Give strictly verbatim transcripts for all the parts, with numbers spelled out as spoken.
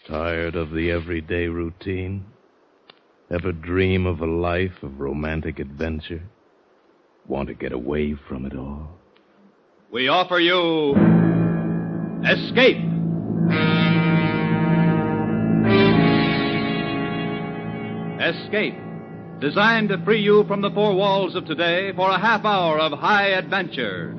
Tired of the everyday routine? Ever dream of a life of romantic adventure? Want to get away from it all? We offer you Escape. Escape. Designed to free you from the four walls of today for a half hour of high adventure.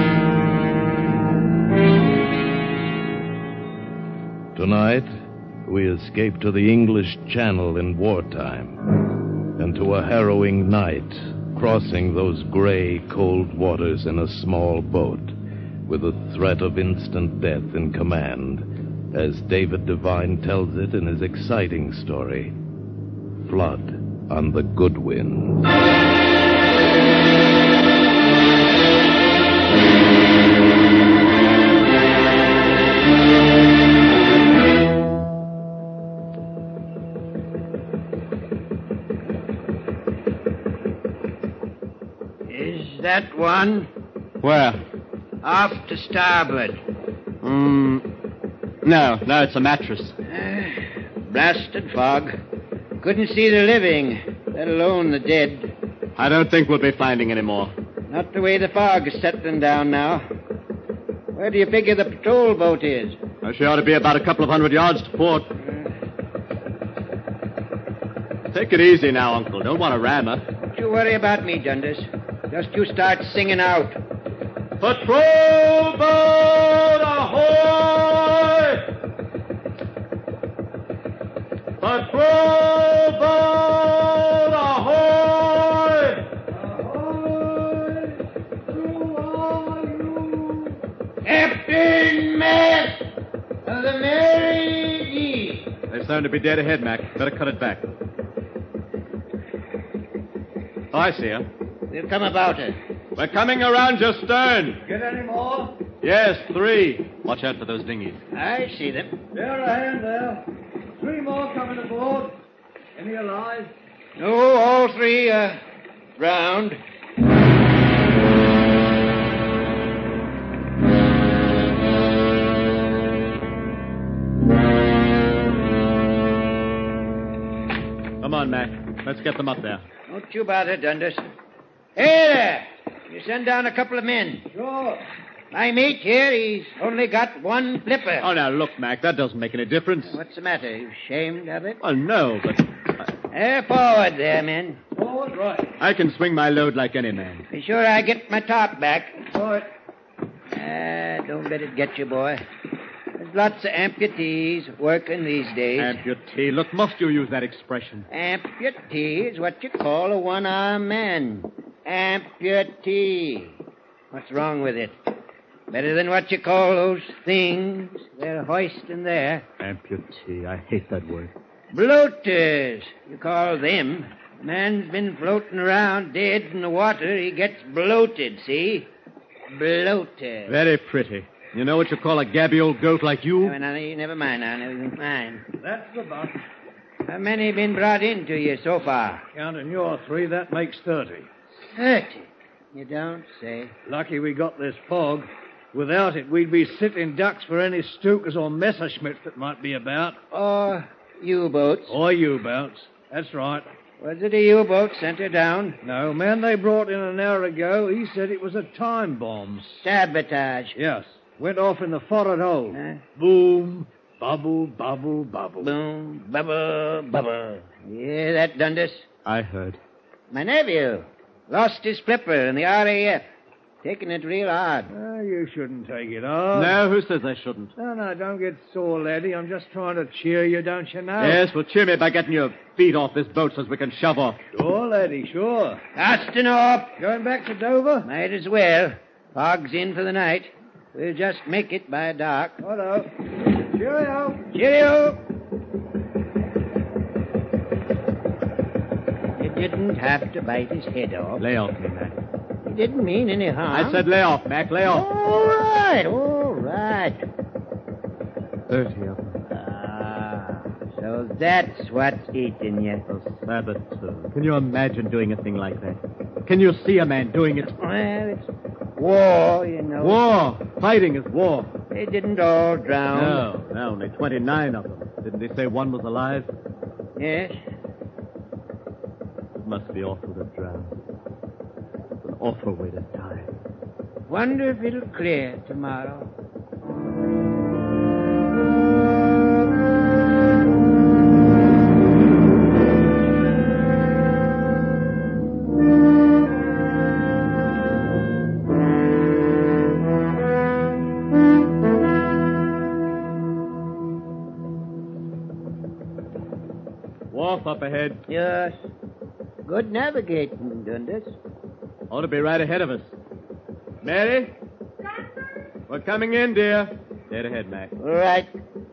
Tonight, we escape to the English Channel in wartime and to a harrowing night, crossing those gray, cold waters in a small boat with the threat of instant death in command, as David Devine tells it in his exciting story, Flood on the Goodwin. Is that one? Where? Off to starboard. Hmm. No, no, it's a mattress. Uh, blasted fog. Couldn't see the living, let alone the dead. I don't think we'll be finding any more. Not the way the fog is settling down now. Where do you figure the patrol boat is? Oh, she ought to be about a couple of hundred yards to port. Take it easy now, Uncle. Don't want to ram her. Don't you worry about me, Dundas. Just you start singing out. Patrol boat ahoy! Patrol boat ahoy! Ahoy! Who are you? Captain Matt of the Mary G. They sound to be dead ahead, Mac. Better cut it back. Oh, I see her. They'll come about her. We're coming around your stern. Get any more? Yes, three. Watch out for those dinghies. I see them. They're a hand there. Three more coming aboard. Any alive? No, all three are drowned. Come on, Mac. Let's get them up there. Don't you bother, Dundas. Hey there! You send down a couple of men. Sure. My mate here, he's only got one flipper. Oh, now, look, Mac, that doesn't make any difference. What's the matter? You ashamed of it? Oh, no, but Eh, forward there, men. Forward, right. I can swing my load like any man. Be sure I get my top back. Right. Ah, don't let it get you, boy. There's lots of amputees working these days. Amputee. Look, must you use that expression? Amputee is what you call a one-armed man. Amputee. What's wrong with it? Better than what you call those things they're hoisting there. Amputee. I hate that word. Bloaters, you call them. A man's been floating around dead in the water. He gets bloated, see? Bloated. Very pretty. You know what you call a gabby old goat like you? Never, never, never mind now. Never mind. That's the bunch. How many been brought in to you so far? Counting your three, that makes thirty. Thirty. You don't say. Lucky we got this fog. Without it, we'd be sitting ducks for any Stukers or Messerschmitts that might be about. Or U-boats. Or U-boats. That's right. Was it a U-boat sent her down? No, man they brought in an hour ago, he said it was a time bomb. Sabotage. Yes. Went off in the forward hold. Huh? Boom, bubble, bubble, bubble. Boom, bubble, bubble. Yeah, that Dundas. I heard. My nephew lost his flipper in the R A F. Taking it real hard. Oh, you shouldn't take it off. No, who says I shouldn't? No, no, don't get sore, laddie. I'm just trying to cheer you, don't you know? Yes, well, cheer me by getting your feet off this boat so we can shove off. Sure, laddie, sure. Casting off. Going back to Dover? Might as well. Fog's in for the night. We'll just make it by dark. Hello. Cheerio. Cheerio. You didn't have to bite his head off. Lay off me, Mac. He didn't mean any harm. I said lay off, Mac. Lay off. All right, all right. Thirty of them. Ah, so that's what's eating you. A saboteur. Can you imagine doing a thing like that? Can you see a man doing it? Well, it's war, you know. War. Fighting is war. They didn't all drown. No, no, only twenty-nine of them. Didn't they say one was alive? Yes. It must be awful to drown. It's an awful way to die. Wonder if it'll clear tomorrow. Wharf up ahead. Yes. Good navigating, Dundas. Ought to be right ahead of us. Mary? We're coming in, dear. Dead ahead, Mac. Right.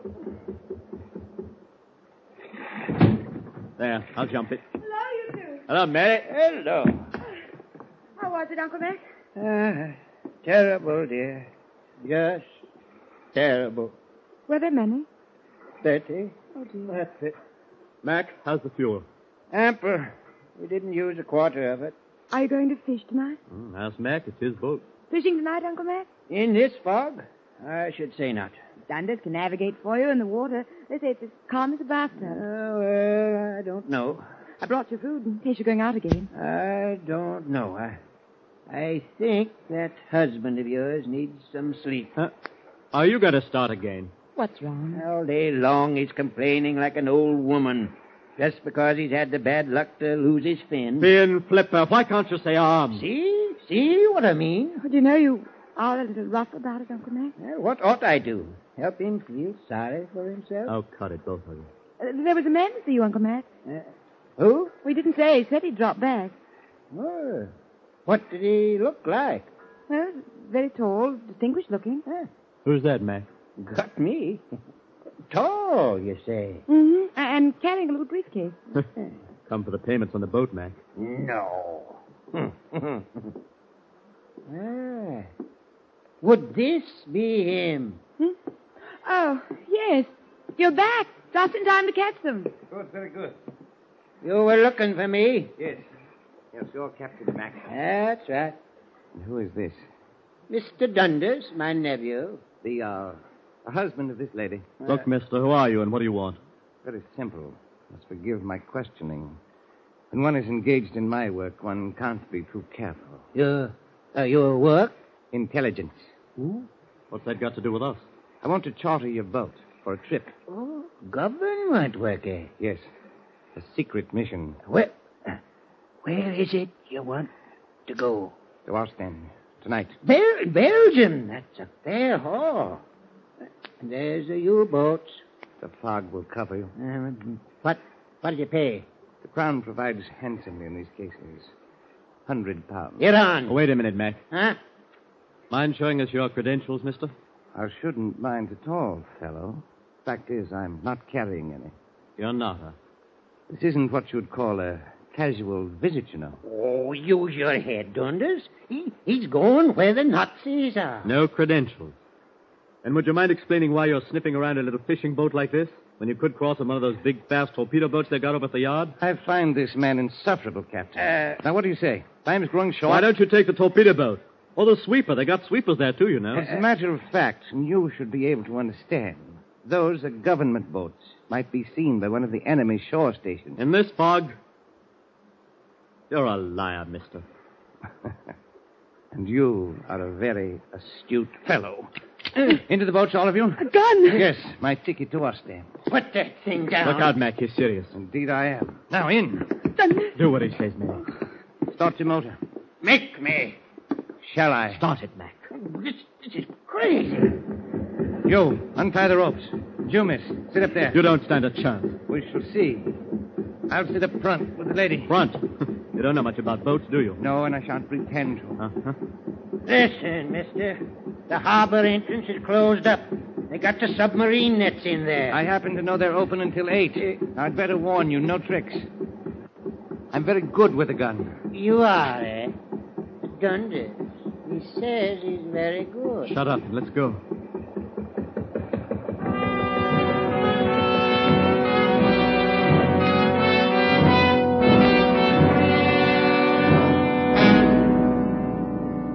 There, I'll jump it. Hello, you two. Hello, Mary. Hello. How was it, Uncle Mac? Ah, terrible, dear. Yes, terrible. Were there many? Thirty. Oh, dear. That's it. Mac, how's the fuel? Ample. We didn't use a quarter of it. Are you going to fish tonight? Mm, ask Mac. It's his boat. Fishing tonight, Uncle Mac? In this fog? I should say not. Dundas can navigate for you in the water. They say it's as calm as a bathtub. Oh, well, I don't know. I brought you food in case you're going out again. I don't know. I, I think that husband of yours needs some sleep. Huh? Are you going to start again? What's wrong? All day long he's complaining like an old woman. Just because he's had the bad luck to lose his fin. Fin flipper. Why can't you say arm? See? See what I mean? Oh, do you know you are a little rough about it, Uncle Mac? Well, what ought I do? Help him feel sorry for himself? Oh, cut it, both of you. Uh, there was a man to see you, Uncle Mac. Uh, who? We didn't say. He said he'd drop back. Oh. What did he look like? Well, very tall, distinguished looking. Huh. Who's that, Mac? Got me. Tall, you say? Mm-hmm. And carrying a little briefcase. Come for the payments on the boat, Mac. No. ah. Would this be him? Hmm? Oh, yes. You're back. Just in time to catch them. Good, very good. You were looking for me? Yes. Yes, you're Captain Mac. That's right. And who is this? Mister Dundas, my nephew. The, uh, the husband of this lady. Look, mister, who are you and what do you want? Very simple. Must forgive my questioning. When one is engaged in my work, one can't be too careful. Your, uh, your work? Intelligence. Ooh. What's that got to do with us? I want to charter your boat for a trip. Oh, government work, eh? Yes. A secret mission. Where, uh, where is it you want to go? To Ostend. Tonight. Bel- Belgium. That's a fair haul. There's the U-boats. The fog will cover you. Um, what, what do you pay? The Crown provides handsomely in these cases. Hundred pounds. Get on. Oh, wait a minute, Mac. Huh? Mind showing us your credentials, mister? I shouldn't mind at all, fellow. Fact is, I'm not carrying any. You're not, huh? This isn't what you'd call a casual visit, you know. Oh, use your head, Dundas. He, he's going where the Nazis are. No credentials. And would you mind explaining why you're sniffing around a little fishing boat like this, when you could cross in one of those big, fast torpedo boats they got over at the yard? I find this man insufferable, Captain. Uh, now, what do you say? Time's growing short. Why don't you take the torpedo boat? Or the sweeper. They got sweepers there, too, you know. As a matter of fact, and you should be able to understand, those are government boats. Might be seen by one of the enemy shore stations. In this fog? You're a liar, mister. And you are a very astute fellow. Into the boats, all of you? A gun! Yes, my ticket to Ostend. Put that thing down. Look out, Mac. He's serious. Indeed I am. Now, in. Dundas. Do what he says, Mac. Start your motor. Make me. Shall I? Start it, Mac. This, this is crazy. You, untie the ropes. You, miss, sit up there. You don't stand a chance. We shall see. I'll sit up front with the lady. Front. You don't know much about boats, do you? No, and I shan't pretend to. Uh-huh. Listen, mister. The harbor entrance is closed up. They got the submarine nets in there. I happen to know they're open until eight. I'd better warn you, no tricks. I'm very good with a gun. You are, eh? Dundas. He says he's very good. Shut up and let's go.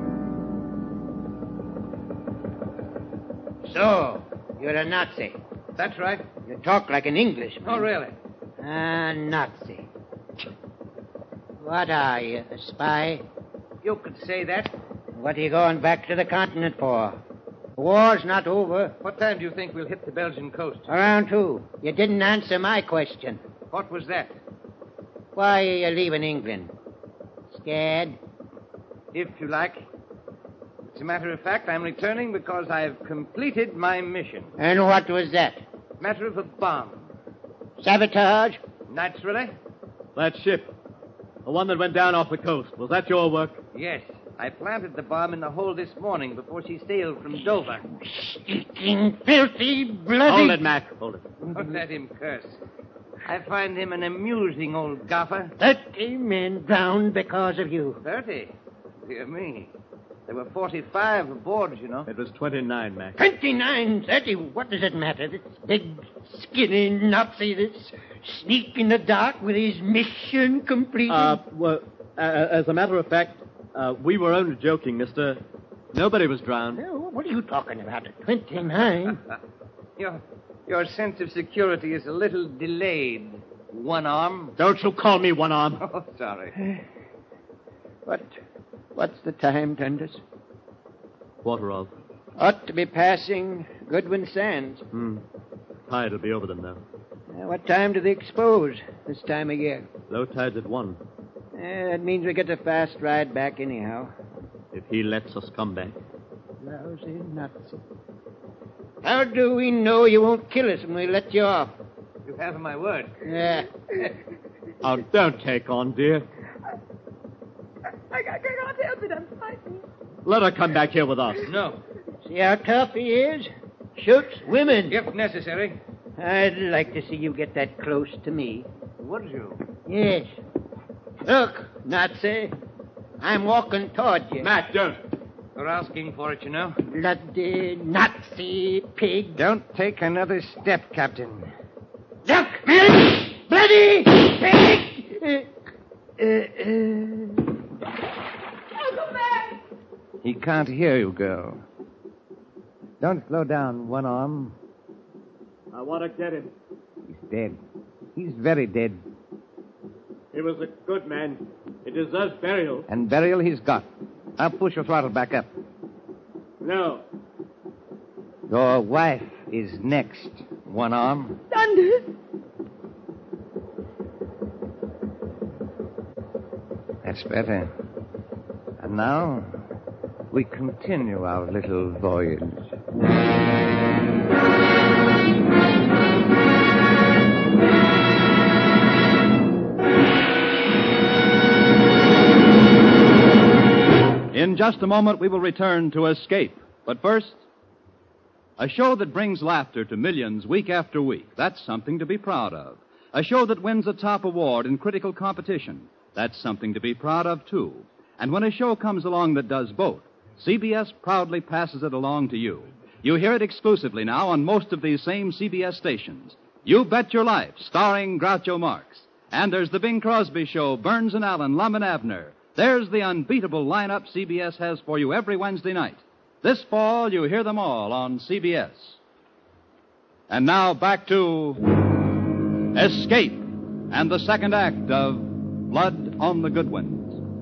So, you're a Nazi. That's right. You talk like an Englishman. Oh, really? Ah, Nazi. What are you, a spy? You could say that. What are you going back to the continent for? The war's not over. What time do you think we'll hit the Belgian coast? Around two. You didn't answer my question. What was that? Why are you leaving England? Scared? If you like. As a matter of fact, I'm returning because I've completed my mission. And what was that? Matter of a bomb. Sabotage? Naturally. That ship, the one that went down off the coast, was that your work? Yes. I planted the bomb in the hole this morning before she sailed from Dover. Stinking, filthy, bloody... Hold it, Mac. Hold it. Don't let him curse. I find him an amusing old gaffer. Thirty men drowned because of you. Thirty? Dear me. There were forty-five aboard, you know. It was twenty-nine, Mac. Twenty-nine, thirty. What does it matter? This big, skinny Nazi, this sneak in the dark with his mission completed. Uh, well, uh, as a matter of fact, uh, we were only joking, mister. Nobody was drowned. Oh, what are you talking about? Twenty-nine? your, your sense of security is a little delayed. One arm. Don't you call me one arm. Oh, sorry. What? What's the time, Dundas? Quarter of. Ought to be passing Goodwin Sands. Hmm. Tide will be over them now. Uh, what time do they expose this time of year? Low tide's at one. Uh, that means we get a fast ride back anyhow. If he lets us come back. Lousy Nazi. How do we know you won't kill us when we let you off? You have my word. Yeah. Oh, don't take on, dear. I, I can't help it. I'm frightened. Let her come back here with us. No. See how tough he is? Shoots women. If necessary. I'd like to see you get that close to me. Would you? Yes. Look, Nazi. I'm walking toward you. Matt, don't. You're asking for it, you know. Bloody Nazi pig. Don't take another step, Captain. Look! Bloody pig! Uh, uh, uh... Uncle Mac! He can't hear you, girl. Don't slow down, one arm. I want to get him. He's dead. He's very dead. He was a good man. He deserves burial. And burial he's got. I'll push your throttle back up. No. Your wife is next, one arm. Dundas! That's better. And now, we continue our little voyage. In just a moment, we will return to Escape. But first, a show that brings laughter to millions week after week. That's something to be proud of. A show that wins a top award in critical competition. That's something to be proud of, too. And when a show comes along that does both, C B S proudly passes it along to you. You hear it exclusively now on most of these same C B S stations. You Bet Your Life, starring Groucho Marx. And there's the Bing Crosby Show, Burns and Allen, Lum and Abner. There's the unbeatable lineup C B S has for you every Wednesday night. This fall, you hear them all on C B S. And now back to Escape and the second act of Blood on the Goodwins.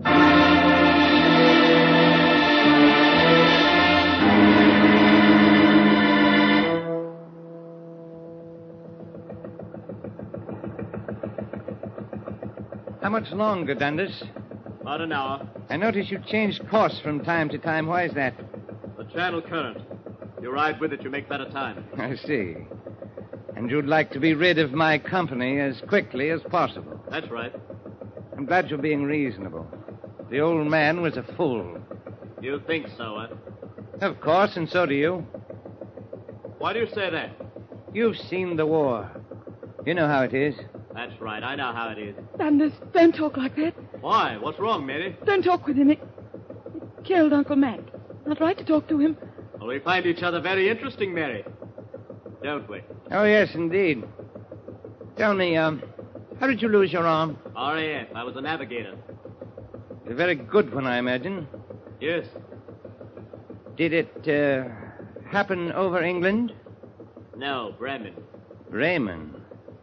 How much longer, Dundas? About an hour. I notice you change course from time to time. Why is that? The channel current. You ride with it, you make better time. I see. And you'd like to be rid of my company as quickly as possible. That's right. I'm glad you're being reasonable. The old man was a fool. You think so, huh? Of course, and so do you. Why do you say that? You've seen the war. You know how it is. That's right. I know how it is. Dundas, don't talk like that. Why? What's wrong, Mary? Don't talk with him. It, it killed Uncle Mac. Not right to talk to him. Well, we find each other very interesting, Mary. Don't we? Oh, yes, indeed. Tell me, um, how did you lose your arm? R A F. I was a navigator. A very good one, I imagine. Yes. Did it, uh, happen over England? No, Bremen. Bremen.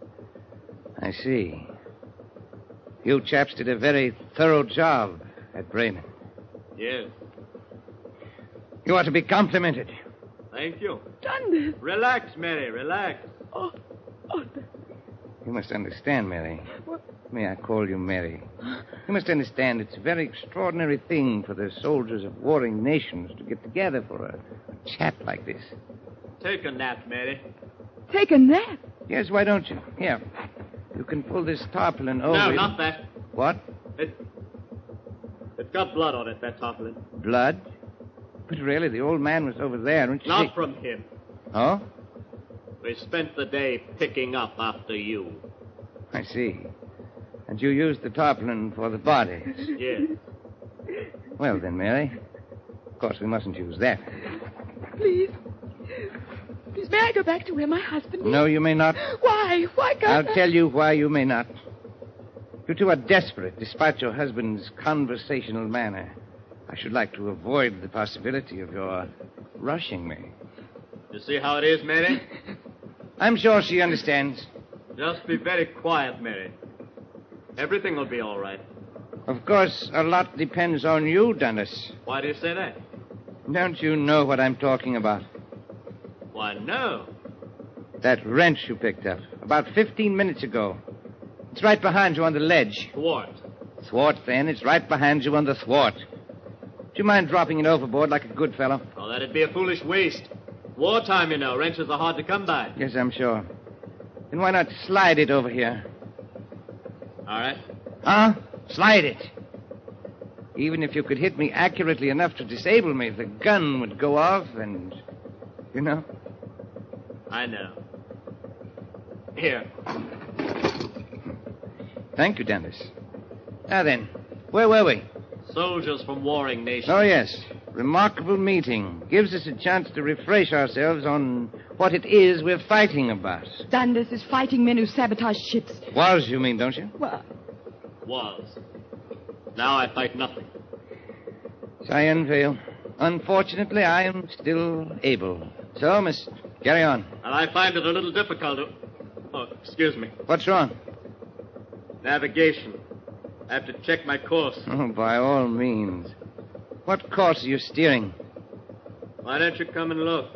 I see. You chaps did a very thorough job at Bremen. Yes. You ought to be complimented. Thank you. Dundas. Relax, Mary, relax. Oh, oh, You must understand, Mary. What? May I call you Mary? You must understand it's a very extraordinary thing for the soldiers of warring nations to get together for a, a chat like this. Take a nap, Mary. take a nap. Yes, why don't you? Here. You can pull this tarpaulin over. No, it. not that. What? It, it's got blood on it, that tarpaulin. Blood? But really, the old man was over there. Don't you Not see? from him. Oh? We spent the day picking up after you. I see. And you used the tarpaulin for the bodies. Yes. Well, then, Mary. Of course, we mustn't use that. Please. Please, may I go back to where my husband is? No, you may not. Why? Why can't I'll I? tell you why you may not. You two are desperate, despite your husband's conversational manner. I should like to avoid the possibility of your rushing me. You see how it is, Mary? I'm sure she understands. Just be very quiet, Mary. Everything will be all right. Of course, a lot depends on you, Dennis. Why do you say that? Don't you know what I'm talking about? Why, no. That wrench you picked up about fifteen minutes ago. It's right behind you on the ledge. Thwart. Thwart, then. It's right behind you on the thwart. Do you mind dropping it overboard like a good fellow? Oh, that'd be a foolish waste. Wartime, you know. Wrenches are hard to come by. Yes, I'm sure. Then why not slide it over here? All right. Huh? Slide it. Even if you could hit me accurately enough to disable me, the gun would go off and... You know? I know. Here. Thank you, Dennis. Now then, where were we? Soldiers from warring nations. Oh, yes. Remarkable meeting. Gives us a chance to refresh ourselves on what it is we're fighting about. Dundas is fighting men who sabotage ships. Was, you mean, don't you? Well, Was. Now I fight nothing. Cyan Vale. Unfortunately, I am still able. So, Miss, carry on. And I find it a little difficult to... Oh, excuse me. What's wrong? Navigation. I have to check my course. Oh, by all means. What course are you steering? Why don't you come and look?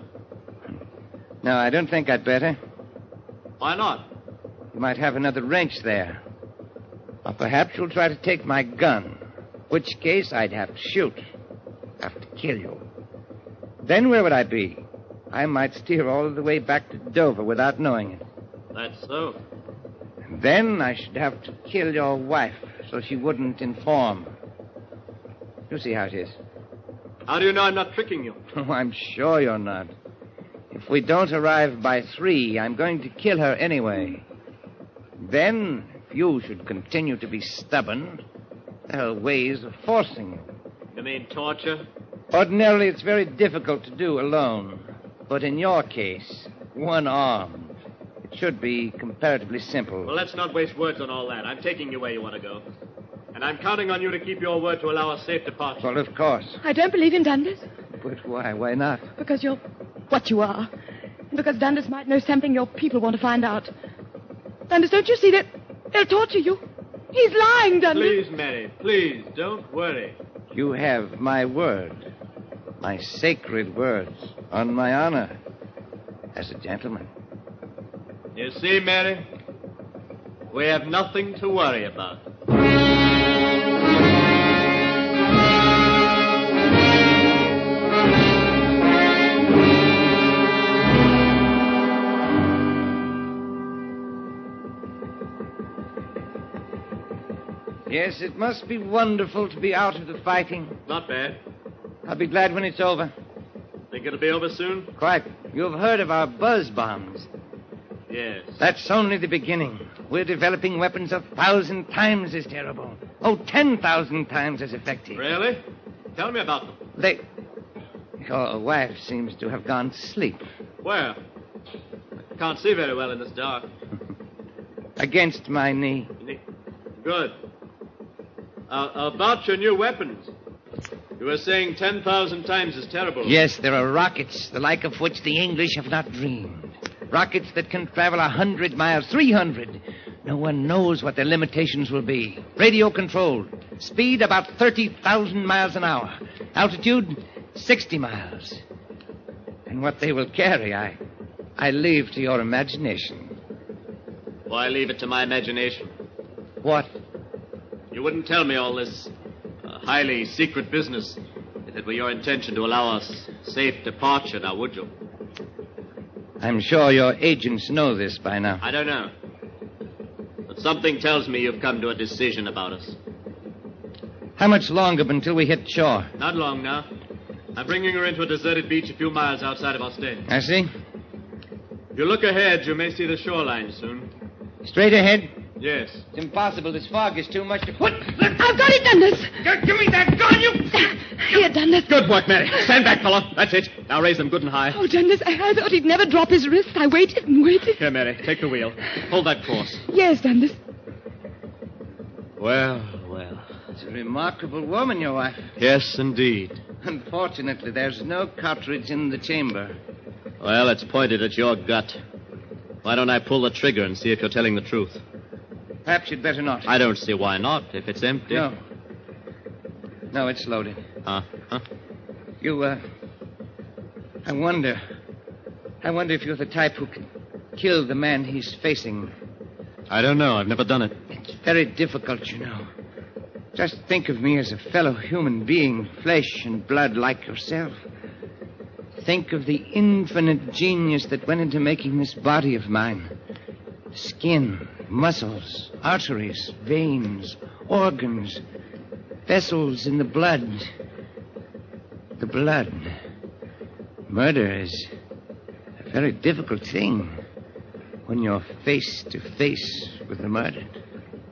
No, I don't think I'd better. Why not? You might have another wrench there. Or perhaps you'll try to take my gun. Which case I'd have to shoot. Have to kill you. Then where would I be? I might steer all the way back to Dover without knowing it. That's so. And then I should have to kill your wife so she wouldn't inform. You see how it is. How do you know I'm not tricking you? Oh, I'm sure you're not. If we don't arrive by three, I'm going to kill her anyway. Then, if you should continue to be stubborn, there are ways of forcing you. You mean torture? Ordinarily, it's very difficult to do alone. But in your case, one-armed, it should be comparatively simple. Well, let's not waste words on all that. I'm taking you where you want to go. And I'm counting on you to keep your word to allow a safe departure. Well, of course. I don't believe in Dundas. But why? Why not? Because you're what you are. And because Dundas might know something your people want to find out. Dundas, don't you see that they'll torture you? He's lying, Dundas. Please, Mary, please, don't worry. You have my word. My sacred words. On my honor. As a gentleman. You see, Mary, we have nothing to worry about. Yes, it must be wonderful to be out of the fighting. Not bad. I'll be glad when it's over. Think it'll be over soon? Quite. You've heard of our buzz bombs. Yes. That's only the beginning. We're developing weapons a thousand times as terrible. Oh, ten thousand times as effective. Really? Tell me about them. They... Your wife seems to have gone to sleep. Where? I can't see very well in this dark. Against my knee. Good. Uh, about your new weapons. You were saying ten thousand times as terrible. Yes, there are rockets, the like of which the English have not dreamed. Rockets that can travel a hundred miles, three hundred. No one knows what their limitations will be. Radio controlled. Speed about thirty thousand miles an hour. Altitude, sixty miles. And what they will carry, I, I leave to your imagination. Why leave it to my imagination? What? You wouldn't tell me all this uh, highly secret business if it were your intention to allow us safe departure now, would you? I'm sure your agents know this by now. I don't know. But something tells me you've come to a decision about us. How much longer until we hit shore? Not long now. I'm bringing her into a deserted beach a few miles outside of Ostend. I see. If you look ahead, you may see the shoreline soon. Straight ahead? Yes. It's impossible. This fog is too much to... What? I've got it, Dundas. G- give me that gun, you... Here, Dundas. Good work, Mary. Stand back, fellow. That's it. Now raise them good and high. Oh, Dundas, I, I thought he'd never drop his wrist. I waited and waited. Here, Mary. Take the wheel. Hold that course. Yes, Dundas. Well, well. It's a remarkable woman, your wife. Yes, indeed. Unfortunately, there's no cartridge in the chamber. Well, it's pointed at your gut. Why don't I pull the trigger and see if you're telling the truth? Perhaps you'd better not. I don't see why not, if it's empty. No. No, it's loaded. Huh? Huh? You, uh... I wonder... I wonder if you're the type who can kill the man he's facing. I don't know. I've never done it. It's very difficult, you know. Just think of me as a fellow human being, flesh and blood like yourself. Think of the infinite genius that went into making this body of mine. Skin, muscles, arteries, veins, organs, vessels in the blood. The blood. Murder is a very difficult thing when you're face to face with the murdered.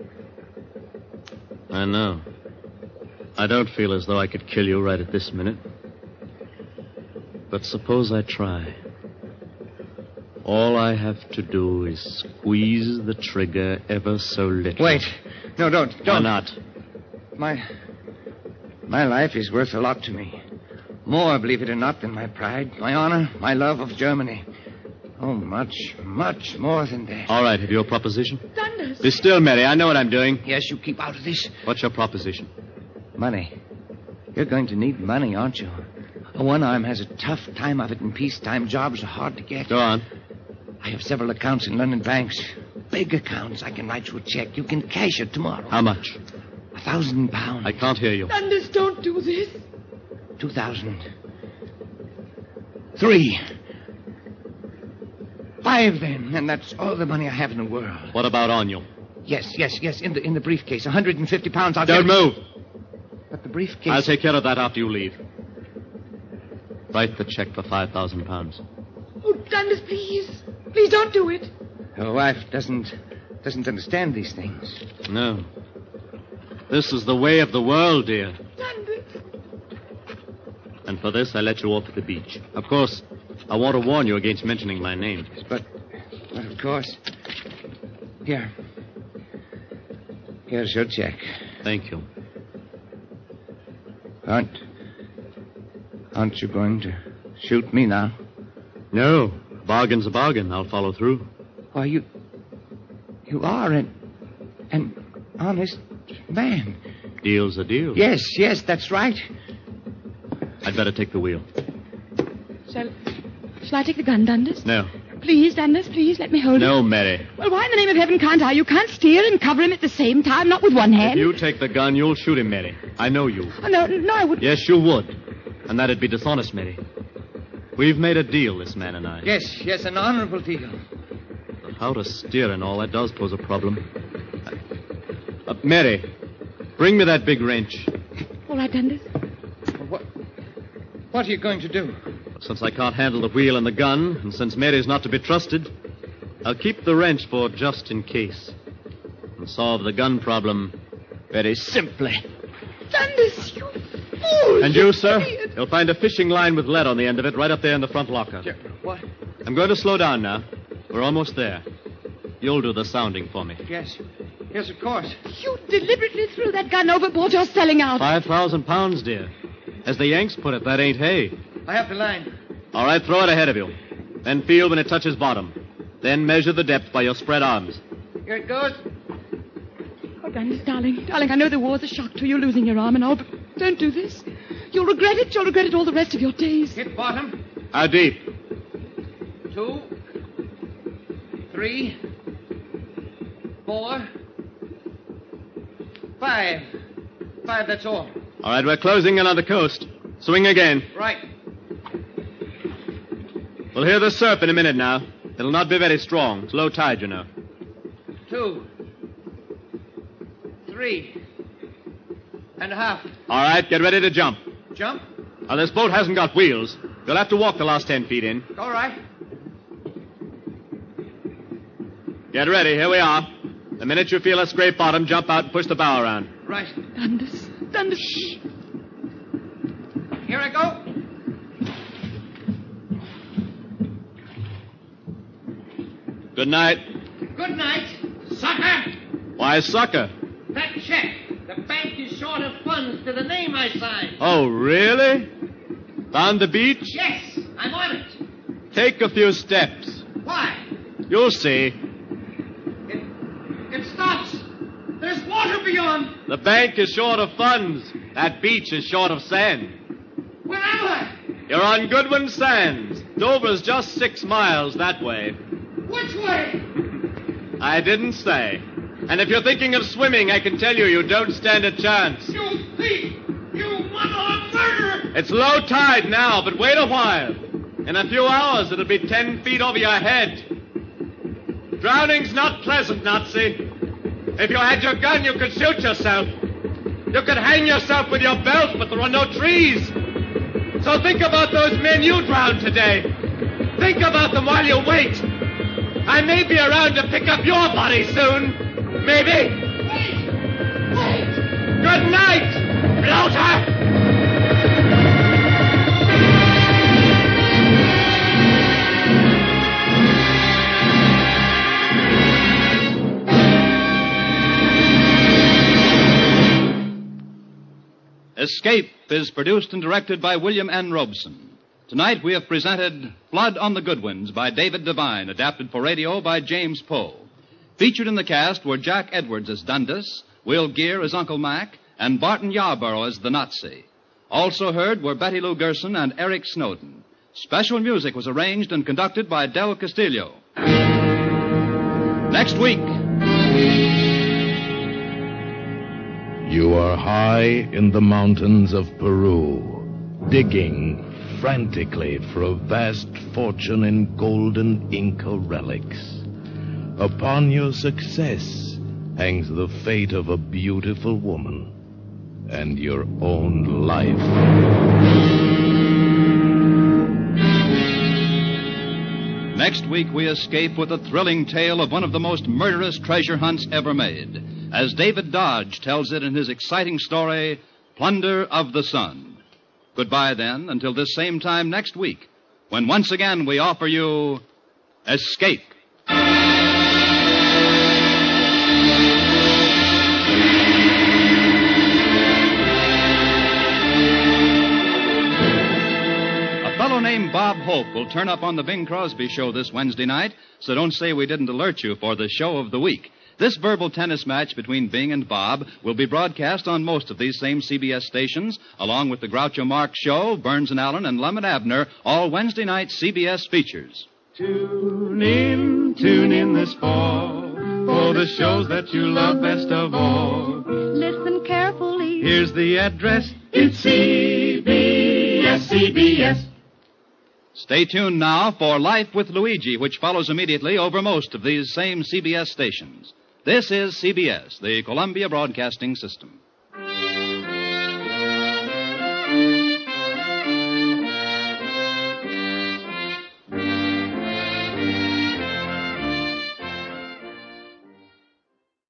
I know. I don't feel as though I could kill you right at this minute. But suppose I try. All I have to do is squeeze the trigger ever so little. Wait. No, don't. Don't. Why not? My... My life is worth a lot to me. More, believe it or not, than my pride, my honor, my love of Germany. Oh, much, much more than that. All right, have you a proposition? Dundas. Be still, Mary. I know what I'm doing. Yes, you keep out of this. What's your proposition? Money. You're going to need money, aren't you? A one-arm has a tough time of it in peacetime. Jobs are hard to get. Go on. I have several accounts in London banks. Big accounts. I can write you a check. You can cash it tomorrow. How much? A thousand pounds. I can't hear you. Dundas, don't do this. Two thousand. Three. Five, then, and that's all the money I have in the world. What about on you? Yes, yes, yes, in the in the briefcase. A hundred and fifty pounds. I'll Don't get it. move. But the briefcase... I'll take care of that after you leave. Write the check for five thousand pounds. Oh, Dundas, please. Please don't do it. Your wife doesn't doesn't understand these things. No. This is the way of the world, dear. Dundas. And for this, I let you off at the beach. Of course, I want to warn you against mentioning my name. But, but of course... Here. Here's your check. Thank you. Aren't... Aren't you going to shoot me now? No. Bargain's a bargain. I'll follow through. Why, you... You are an... an honest man. Deal's a deal. Yes, yes, that's right. I'd better take the wheel. Shall... Shall I take the gun, Dundas? No. Please, Dundas, please, let me hold it. No, Mary. Well, why in the name of heaven can't I? You can't steer and cover him at the same time, not with one hand. If you take the gun, you'll shoot him, Mary. I know you. Oh, no, no, I wouldn't. Yes, you would. And that'd be dishonest, Mary. We've made a deal, this man and I. Yes, yes, an honorable deal. But how to steer and all, that does pose a problem. Uh, uh, Mary, bring me that big wrench. All right, Dundas. What... What are you going to do? Since I can't handle the wheel and the gun, and since Mary's not to be trusted, I'll keep the wrench for just in case. And solve the gun problem very simply. Dundas, you fool! And you, sir? Idiot. You'll find a fishing line with lead on the end of it right up there in the front locker. Yeah, what? I'm going to slow down now. We're almost there. You'll do the sounding for me. Yes. Yes, of course. You deliberately threw that gun overboard. You're selling out. Five thousand pounds, dear. As the Yanks put it, that ain't hay. I have the line. All right, throw it ahead of you. Then feel when it touches bottom. Then measure the depth by your spread arms. Here it goes. Oh, Dundas, darling, darling, I know the war's a shock to you, losing your arm and all, but don't do this. You'll regret it. You'll regret it all the rest of your days. Hit bottom. How deep? Two. Three. Four. Five. Five, that's all. All right, we're closing in on the coast. Swing again. Right. We'll hear the surf in a minute now. It'll not be very strong. It's low tide, you know. Two. Three. And a half. All right, get ready to jump. Jump? Now, this boat hasn't got wheels. You'll have to walk the last ten feet in. All right. Get ready. Here we are. The minute you feel a scrape bottom, jump out and push the bow around. Right. Dundas, Dundas. Shh. Here I go. Good night. Good night, sucker. Why, sucker? That check. The bank is short of funds to the name I signed. Oh, really? Found the beach? Yes, I'm on it. Take a few steps. Why? You'll see. It, it stops. There's water beyond. The bank is short of funds. That beach is short of sand. Where am I? You're on Goodwin Sands. Dover's just six miles that way. Which way? I didn't say. And if you're thinking of swimming, I can tell you you don't stand a chance. You thief! You one-armed murderer! It's low tide now, but wait a while. In a few hours, it'll be ten feet over your head. Drowning's not pleasant, Nazi. If you had your gun, you could shoot yourself. You could hang yourself with your belt, but there are no trees. So think about those men you drowned today. Think about them while you wait. I may be around to pick up your body soon. Maybe. Wait! Wait! Good night, bloater! Escape is produced and directed by William N. Robeson. Tonight we have presented Blood on the Goodwins by David Devine, adapted for radio by James Poe. Featured in the cast were Jack Edwards as Dundas, Will Gear as Uncle Mac, and Barton Yarborough as the Nazi. Also heard were Betty Lou Gerson and Eric Snowden. Special music was arranged and conducted by Del Castillo. Next week... You are high in the mountains of Peru, digging frantically for a vast fortune in golden Inca relics. Upon your success hangs the fate of a beautiful woman and your own life. Next week, we escape with a thrilling tale of one of the most murderous treasure hunts ever made, as David Dodge tells it in his exciting story, Plunder of the Sun. Goodbye, then, until this same time next week, when once again we offer you Escape. A fellow named Bob Hope will turn up on the Bing Crosby Show this Wednesday night, so don't say we didn't alert you for the show of the week. This verbal tennis match between Bing and Bob will be broadcast on most of these same C B S stations, along with the Groucho Marx Show, Burns and Allen, and Lum and Abner, all Wednesday night C B S features. Tune in, tune in this fall for the shows that you love best of all. Listen carefully. Here's the address. It's C B S, C B S. Stay tuned now for Life with Luigi, which follows immediately over most of these same C B S stations. This is C B S, the Columbia Broadcasting System.